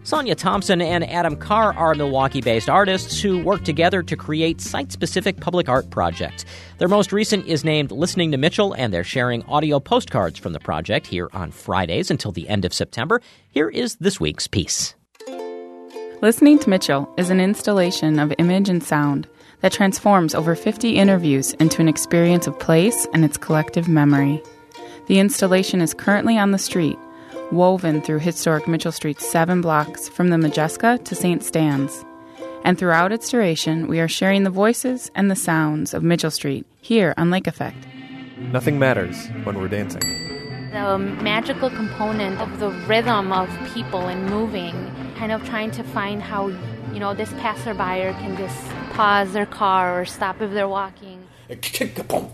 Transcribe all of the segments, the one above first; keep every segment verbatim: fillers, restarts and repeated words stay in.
Sonia Thompson and Adam Carr are Milwaukee-based artists who work together to create site-specific public art projects. Their most recent is named Listening to Mitchell, and they're sharing audio postcards from the project here on Fridays until the end of September. Here is this week's piece. Listening to Mitchell is an installation of image and sound that transforms over fifty interviews into an experience of place and its collective memory. The installation is currently on the street, woven through historic Mitchell Street's seven blocks from the Majeska to Saint Stan's. And throughout its duration, we are sharing the voices and the sounds of Mitchell Street here on Lake Effect. Nothing matters when we're dancing. The magical component of the rhythm of people and moving, kind of trying to find how, you know, this passerby can just pause their car or stop if they're walking. You know,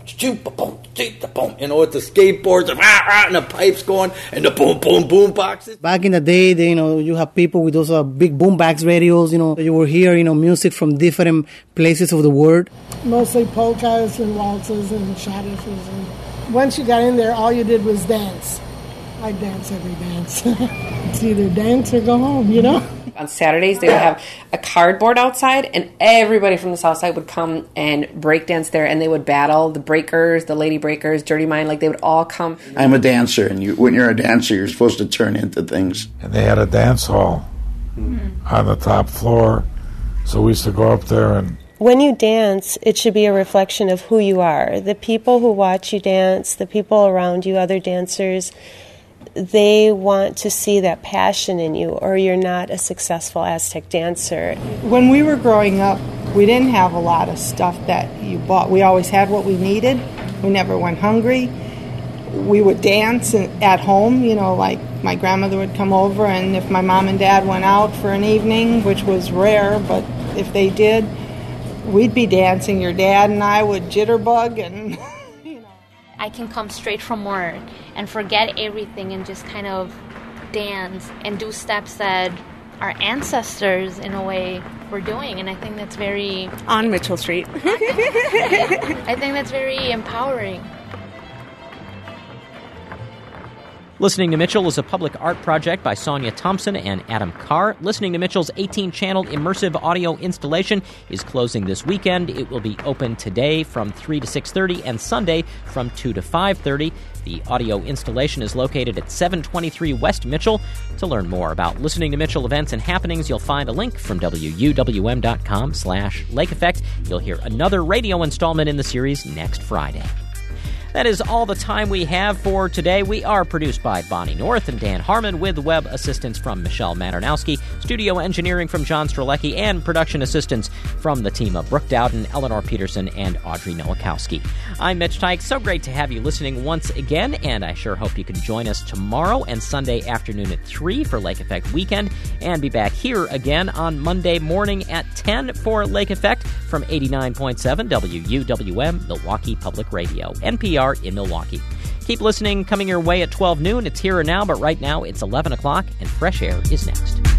with the skateboards and, rah, rah, and the pipes going and the boom, boom, boom boxes. Back in the day, they, you know, you have people with those uh, big boombox radios, you know, you will hear, you know, music from different places of the world. Mostly polkas and waltzes and schottisches. And once you got in there, all you did was dance. I dance every dance. It's either dance or go home, you know? On Saturdays, they would have a cardboard outside, and everybody from the south side would come and break dance there, and they would battle the breakers, the lady breakers, Dirty Mind, like they would all come. I'm a dancer, and you, when you're a dancer, you're supposed to turn into things. And they had a dance hall mm-hmm. on the top floor, so we used to go up there and... When you dance, it should be a reflection of who you are. The people who watch you dance, the people around you, other dancers, they want to see that passion in you, or you're not a successful Aztec dancer. When we were growing up, we didn't have a lot of stuff that you bought. We always had what we needed. We never went hungry. We would dance at home, you know, like my grandmother would come over, and if my mom and dad went out for an evening, which was rare, but if they did, we'd be dancing. Your dad and I would jitterbug and... I can come straight from work and forget everything and just kind of dance and do steps that our ancestors, in a way, were doing. And I think that's very... On Mitchell Street. I think that's very empowering. Listening to Mitchell is a public art project by Sonia Thompson and Adam Carr. Listening to Mitchell's eighteen-channel immersive audio installation is closing this weekend. It will be open today from three to six thirty and Sunday from two to five thirty. The audio installation is located at seven twenty-three West Mitchell. To learn more about Listening to Mitchell events and happenings, you'll find a link from W U W M dot com slash Lake Effect. You'll hear another radio installment in the series next Friday. That is all the time we have for today. We are produced by Bonnie North and Dan Harmon, with web assistance from Michelle Maternowski, studio engineering from John Strelecki, and production assistance from the team of Brooke Dowden, Eleanor Peterson, and Audrey Nowakowski. I'm Mitch Tyke. So great to have you listening once again, and I sure hope you can join us tomorrow and Sunday afternoon at three for Lake Effect Weekend, and be back here again on Monday morning at ten for Lake Effect from eighty-nine point seven W U W M, Milwaukee Public Radio, N P R in Milwaukee. Keep listening. Coming your way at twelve noon. It's Here and Now, but right now it's eleven o'clock, and Fresh Air is next.